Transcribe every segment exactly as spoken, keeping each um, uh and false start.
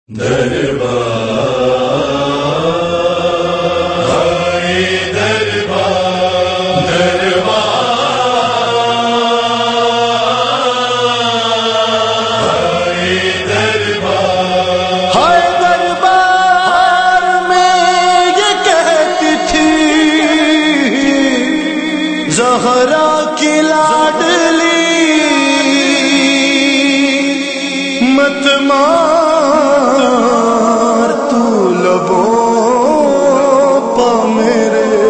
زہرا کی لاڈلی مت مار تو لبوں پا میرے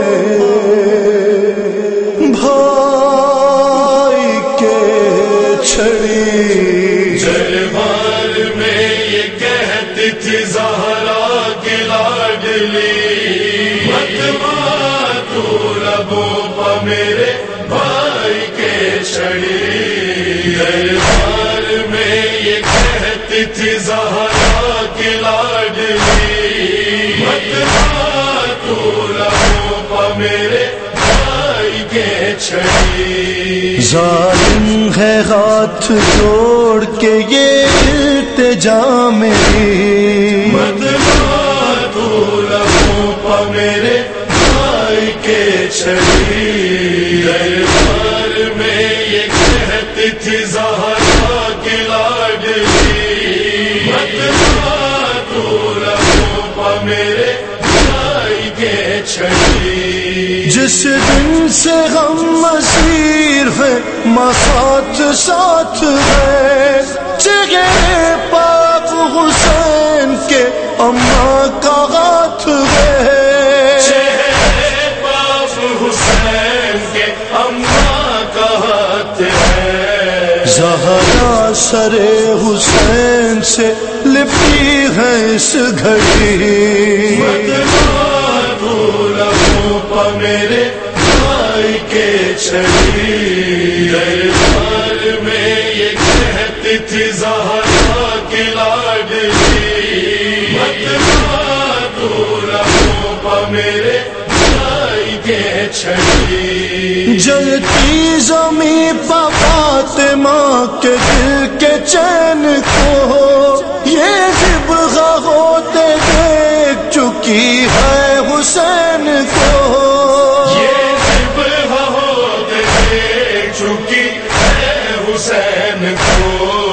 بھائی کے چھڑی دربار میں یہ کہتی تھی زہرا کی لاڈلی مت مار تو لبوں پا میرے بھائی کے چھڑی دربار میں یہ کہتی تھی زہرا کی لاڈلی مت مار تو لبوں پا میرے بھائی کے چھڑی ظالم ہے ہاتھ توڑ کے یہ التجا میری مت مار تو لبوں پا میرے بھائی کے چھڑی دربار میں یہ کہتی تھی زہرا کی لاڈلی مت مار تو لبوں پا میرے بھائی کے چھڑی جس دن سے ہم مسیر ہے ماں ساتھ ساتھ ہے چہرے پاک حسین کے اماں کا ہاتھ ہے چہرے پاک حسین کے اماں کا ہاتھ ہے زہرا سر حسین سے لپٹی ہے اس گھڑی مت مار تو لبوں پا میرے بھائی کے چھڑی دربار میں یہ کہتی تھی زہرا کی لاڈلی مت مار تو لبوں پا میرے بھائی کے چھڑی جلتی زمین پا فاطمہ کے دل کے چین کو یہ ذبح ہوتے دیکھ چکی ہے حسین کو یہ ذبح ہوتے دیکھ چکی ہے حسین کو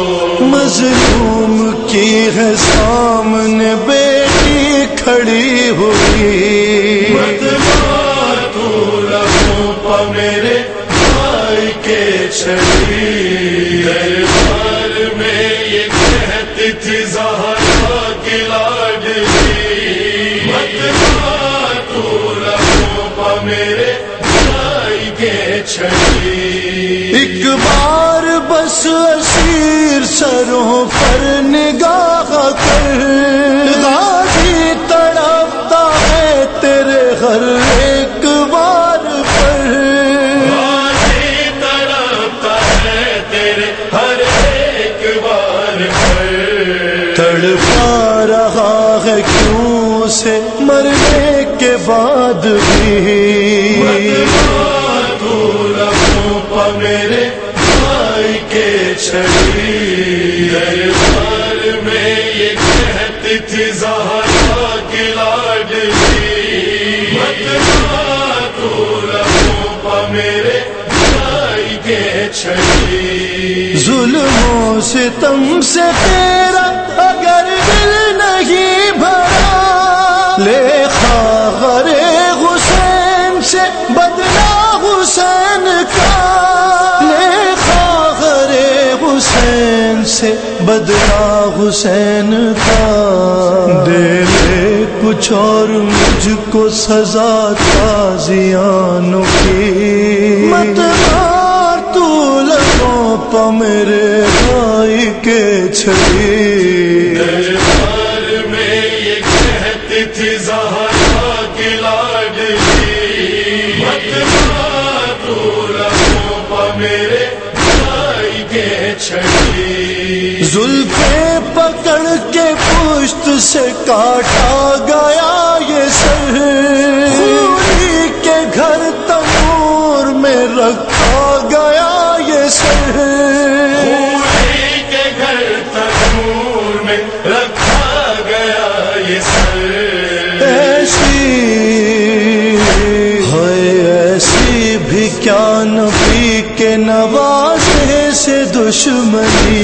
مظلوم کی ہے سامنے بیٹی کھڑی ہوئی مت مار تو لبوں پا میرے بھائی کے چھڑی دربار میں یہ کہتی تھی زہرا کی لاڈلی مت مار تو لبوں پا میرے بھائی کے چھڑی ایک بار بس اسیر سروں پر نگاہ کر غازی تڑپتا ہے تیرے ہر ایک بار پر غازی تڑپتا ہے تیرے ہر ایک بار پر تڑپا رہا ہے کیوں سے مرنے کے بعد بھی مت مار تو لبوں پا میرے بھائی کے چھڑی دربار میں یہ کہتی تھی زہرا کی لاڈلی مت مار تو لبوں پا میرے بھائی کے چھڑی ظلم و ستم سے تیرا اگر دل نہیں بھرا لے خاغر حسین سے بدلا حسین کا لے خاغر حسین سے بدلا حسین کا دے لے کچھ اور مجھ کو سزا تازیانوں کی مت مار تو لبوں پا میرے بھائی کے چھڑی دربار میں یہ کہتی تھی زہرا کی لاڈلی مت مار تو لبوں پا میرے بھائی کے چھڑی زلفیں پکڑ کے پشت سے کاٹا گیا یہ سر خوری کے گھر تنور میں رکھا گیا یہ سر خوری کے گھر تنور میں رکھا دشمنی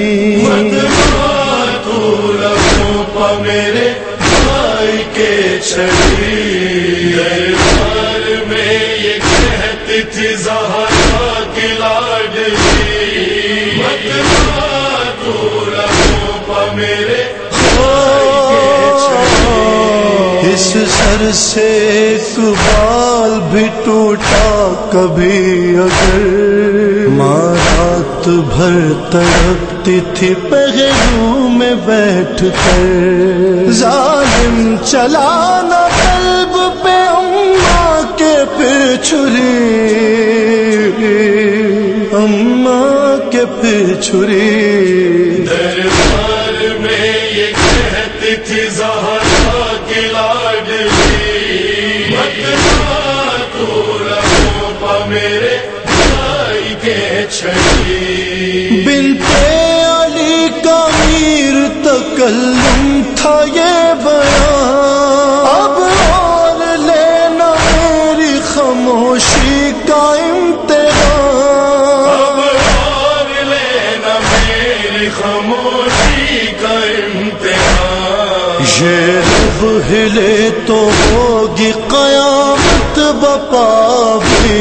تو لبوں پا میرے بھائی کے چھڑی دربار میں یہ کہتی تھی زہرا کی لاڈلی تو لبوں پا میرے اس سر سے ایک بال بھی ٹوٹا کبھی اگر ماں رات بھر تڑپتی تھی پہلو میں بیٹھ کر ظالم چلانا قلب پہ اماں کے پھر چھری اماں کے پھر چھری دربار میں یہ کہتی تھی زہرا کی لاڈلی تو لبوں پا میرے بھائی کے چھڑی بنت علی کا میر تکلم تھا یہ بیان اب اور لینا میری خاموشی کا امتحان اب اور لینا میری خاموشی کا امتحان یہ رب ہلے تو ہوگی قیامت بپا بھی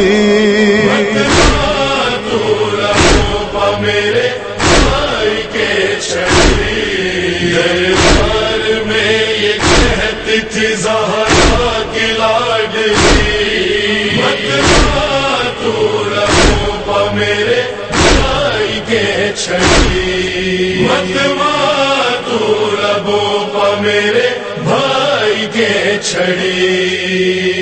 تو لبوں پا میرے بھائی کے چھڑی دربار میں یہ کہتی تھی زہرا کی لاڈلی تو لبوں پا میرے بھائی کے چھڑی تو لبوں پا میرے بھائی کے چھڑی